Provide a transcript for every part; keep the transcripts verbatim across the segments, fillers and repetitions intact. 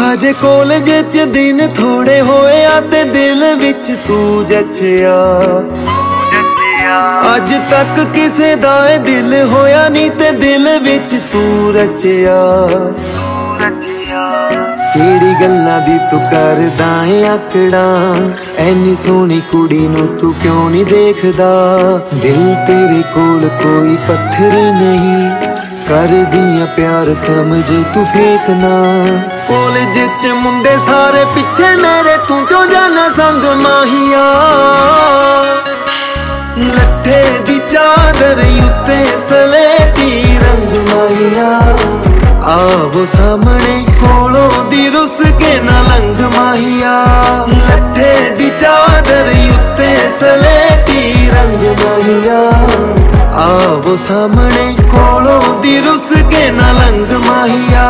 ਹਜੇ ਕਾਲਜ ਚ ਦਿਨ ਥੋੜੇ ਹੋਏ ਆ ਤੇ ਦਿਲ ਵਿੱਚ ਤੂੰ ਜੱਚਿਆ। ਅੱਜ ਤੱਕ ਕਿਸੇ ਦਾ ਏ ਦਿਲ ਹੋਇਆ ਨੀ ਤੇ ਦਿਲ ਵਿੱਚ ਤੂੰ ਰਚਿਆ। ਕਿਹੜੀ ਗੱਲਾਂ ਦੀ ਤੂੰ ਕਰਦਾ ਏ ਆਕੜਾਂ, ਐਨੀ ਸੋਹਣੀ ਕੁੜੀ ਨੂੰ ਤੂੰ ਕਿਉਂ ਨਹੀਂ ਦੇਖਦਾ। ਦਿਲ ਤੇਰੇ ਕੋਲ ਕੋਈ ਪੱਥਰ ਨਹੀਂ, ਕਰਦੀਆਂ ਪਿਆਰ ਸਮਝ ਤੂੰ ਫੇਕ ਨਾ। ਕਾਲਜ ਚ ਮੁੰਡੇ ਸਾਰੇ ਪਿੱਛੇ ਮੇਰੇ, ਤੂੰ ਕਿਉਂ ਜਾਣਾ ਸੰਗ ਮਾਹੀਆ। ਲੱਠੇ ਦੀ ਚਾਦਰ ਉੱਤੇ ਸਲੇਟੀ ਰੰਗ ਮਾਹੀਆ। ਆਵੋ ਸਾਹਮਣੇ ਕੋਲੋਂ ਦੀ ਰੁੱਸ ਕੇ ਨਾ ਲੰਘ ਮਾਹੀਆ। ਲੱਠੇ ਦੀ ਚਾਦਰ ਉੱਤੇ ਸਲੇਟੀ ਰੰਗ ਮਾਹੀਆ। ਆਵੋ ਸਾਹਮਣੇ ਕੋਲੋਂ ਦੀ ਰੁੱਸ ਕੇ ਨਾ ਲੰਘ ਮਾਹੀਆ।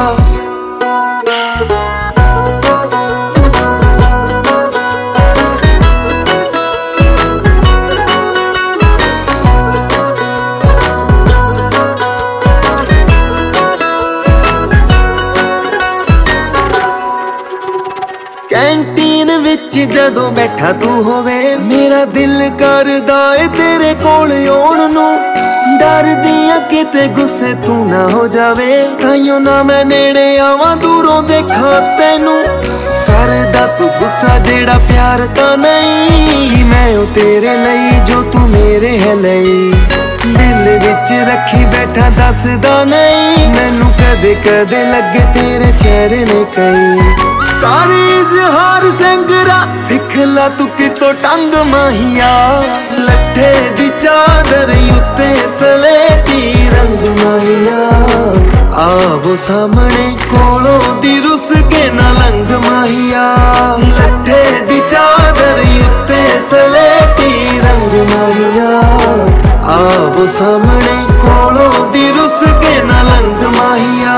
ਕੈਂਟੀਨ ਵਿੱਚ ਜਦੋਂ ਬੈਠਾ ਤੂੰ ਹੋਵੇ, ਮੇਰਾ ਦਿਲ ਕਰਦਾ ਏ ਤੇਰੇ ਕੋਲ ਆਉਣ ਨੂੰ। ਡਰਦੀ ਆ ਕਿਤੇ ਗੁੱਸੇ ਤੂੰ ਨਾ ਹੋ ਜਾਵੇ, ਤਾਈਓ ਨਾ ਮੈਂ ਨੇੜੇ ਆਵਾਂ ਦੂਰੋਂ ਦੇਖਾਂ ਤੈਨੂੰ। ਕਰਦਾ ਤੂੰ ਗੁੱਸਾ ਜਿਹੜਾ ਪਿਆਰ ਤਾਂ ਨਹੀਂ, ਮੈਂ ਉਹ ਤੇਰੇ ਲਈ ਜੋ ਤੂੰ ਮੇਰੇ ਹੈ ਲਈ। ਦਿਲ ਵਿੱਚ ਰੱਖੀ ਬੈਠਾ ਦੱਸਦਾ ਨਹੀਂ, ਮੈਨੂੰ ਕਦੇ ਕਦੇ ਲੱਗੇ ਤੇਰੇ ਚਿਹਰੇ ਨੇ ਕਈ। ਕਰ ਇਜ਼ਹਾਰ ਸਿੰਗਰਾ ਸਿੱਖ ਲਾ ਤੂੰ ਕਿਤੋਂ ਟੰਗ ਮਾਹੀਆ। ਲੱਠੇ ਦੀ ਚਾਦਰ ਉੱਤੇ ਸਲੇਟੀ ਰੰਗ ਮਾਹੀਆ। ਆਵੋ ਸਾਹਮਣੇ ਕੋਲੋਂ ਦੀ ਰੁੱਸ ਕੇ ਨਾ ਲੰਘ ਮਾਹੀਆ। ਲੱਠੇ ਦੀ ਚਾਦਰ ਉੱਤੇ ਸਲੇਟੀ ਰੰਗ ਮਾਹੀਆ। ਆਵੋ ਸਾਹਮਣੇ ਕੋਲੋਂ ਦੀ ਰੁੱਸ ਕੇ ਨਾ ਲੰਘ ਮਾਹੀਆ।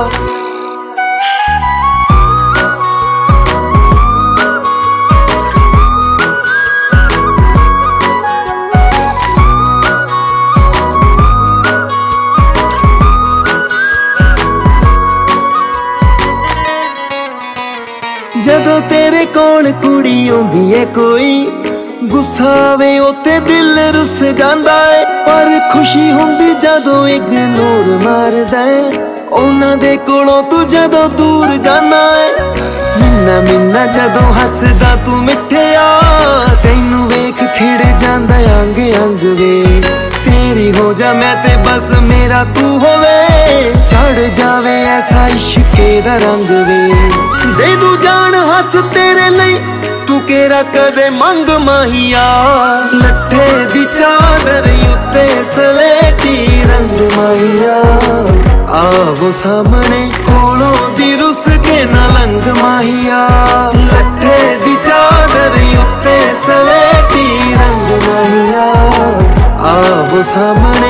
ਜਦੋਂ ਤੇਰੇ ਕੋਲ ਕੁੜੀ ਆਉਂਦੀ ਏ ਕੋਈ, ਗੁੱਸਾ ਆਵੇ ਉੱਤੇ ਦਿਲ ਰੁੱਸ ਜਾਂਦਾ ਏ। ਪਰ ਖੁਸ਼ੀ ਹੁੰਦੀ ਜਦੋਂ ਇਗਨੋਰ ਮਾਰਦਾ ਏ, ਉਹਨਾਂ ਦੇ ਕੋਲੋਂ ਤੂੰ ਜਦੋਂ ਦੂਰ ਜਾਣਾ ਏ। ਮਿੰਨਾ ਮਿੰਨਾ ਜਦੋਂ ਹੱਸਦਾ ਤੂੰ ਮਿੱਠਿਆ, ਤੈਨੂੰ ਵੇਖ ਖਿੜ ਜਾਂਦਾ ਅੰਗ ਅੰਗ ਵੇ। ਤੇਰੀ ਹੋ ਜਾ ਮੈਂ ਤੇ ਬਸ ਮੇਰਾ ਤੂੰ ਹੋਵੇ, ਚੜ ਜਾਵੇ ਐਸਾ ਇਸ਼ਕੇ ਦਾ ਰੰਗ ਵੇ। ਦੇ ਦੂ ਜਾਨ ਹੱਸ ਤੇਰੇ ਲਈ ਤੂੰ ਕਿਹੜਾ ਕਦੇ ਮੰਗ ਮਾਹੀਆ। ਲੱਠੇ ਦੀ ਚਾਦਰ ਉੱਤੇ ਸਲੇਟੀ ਰੰਗ ਮਾਹੀਆ। ਆਵੋ ਸਾਹਮਣੇ ਕੋਲੋਂ ਦੀ ਰੁੱਸ ਕੇ ਨਾ ਲੰਘ ਮਾਹੀਆ। ਲੱਠੇ ਦੀ ਚਾਦਰ ਉੱਤੇ ਸਲੇਟੀ ਰੰਗ ਮਾਹੀਆ। ਆਵੋ ਸਾਹਮਣੇ